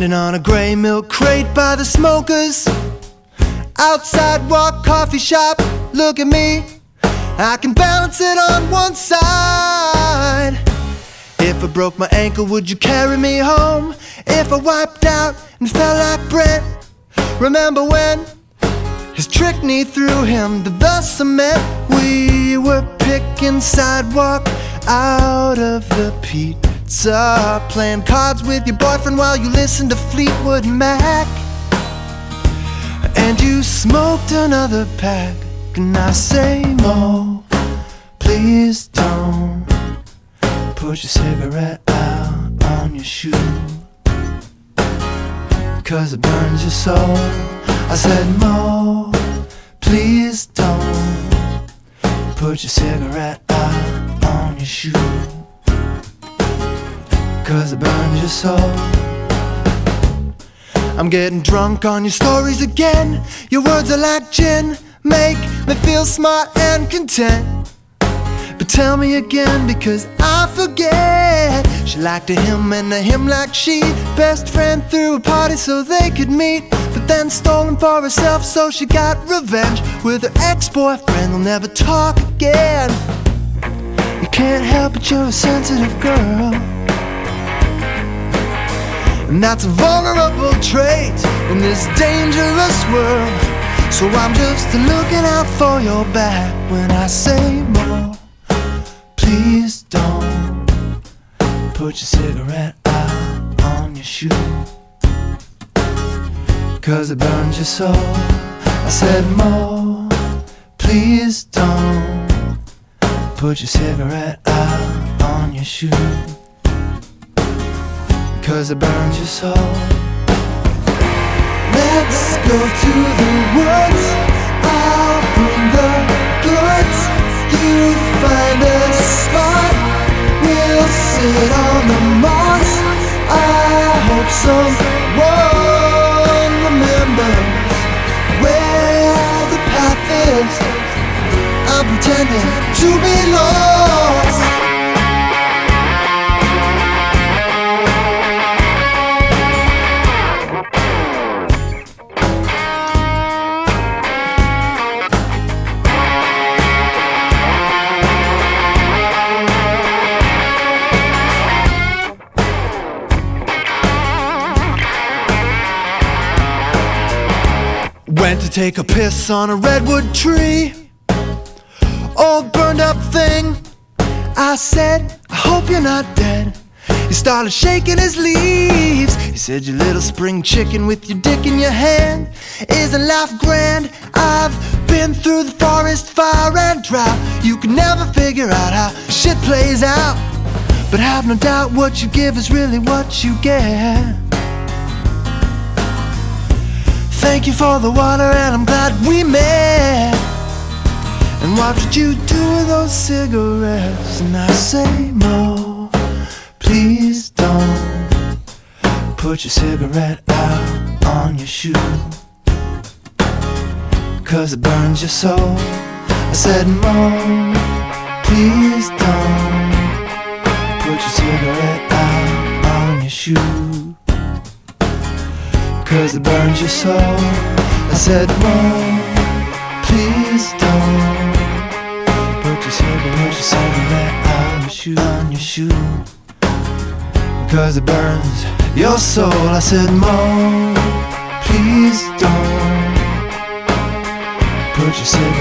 Standing on a gray milk crate by the smokers, outside walk coffee shop, look at me, I can balance it on one side. If I broke my ankle, would you carry me home? If I wiped out and fell like Brent, remember when his trick knee threw him to the cement? We were picking sidewalk out of the pizza, playing cards with your boyfriend while you listened to Fleetwood Mac, and you smoked another pack. And I say, Mo, please don't put your cigarette out on your shoe, 'cause it burns your soul. I said, Mo, please don't put your cigarette out on your shoe, 'cause it burns your soul. I'm getting drunk on your stories again. Your words are like gin, make me feel smart and content. But tell me again, because I forget. She liked a him and a him like she. Best friend threw a party so they could meet, but then stole him for herself, so she got revenge with her ex-boyfriend. They'll never talk again. You can't help it, you're a sensitive girl, and that's a vulnerable trait in this dangerous world. So I'm just looking out for your back when I say, Mo, please don't put your cigarette out on your shoe, 'cause it burns your soul. I said, Mo, please don't put your cigarette out on your shoe, 'cause it burns your soul. Let's go to the woods, I'll bring the goods. You find a spot, we'll sit on the moss. I hope someone remembers where the path is. I'm pretending to be lost. Went to take a piss on a redwood tree, old burned up thing. I said, I hope you're not dead. He started shaking his leaves. He said, you little spring chicken with your dick in your hand, isn't life grand? I've been through the forest, fire and drought. You can never figure out how shit plays out, but have no doubt what you give is really what you get. Thank you for the water, and I'm glad we met. And what did you do with those cigarettes? And I say, Mo, please don't put your cigarette out on your shoe, 'cause it burns your soul. I said, Mo, please don't put your cigarette out on your shoe, 'cause it burns your soul. I said, Mo, please don't put your cigarette on your shoe, 'cause it burns your soul. I said, Mo, please don't put your cigarette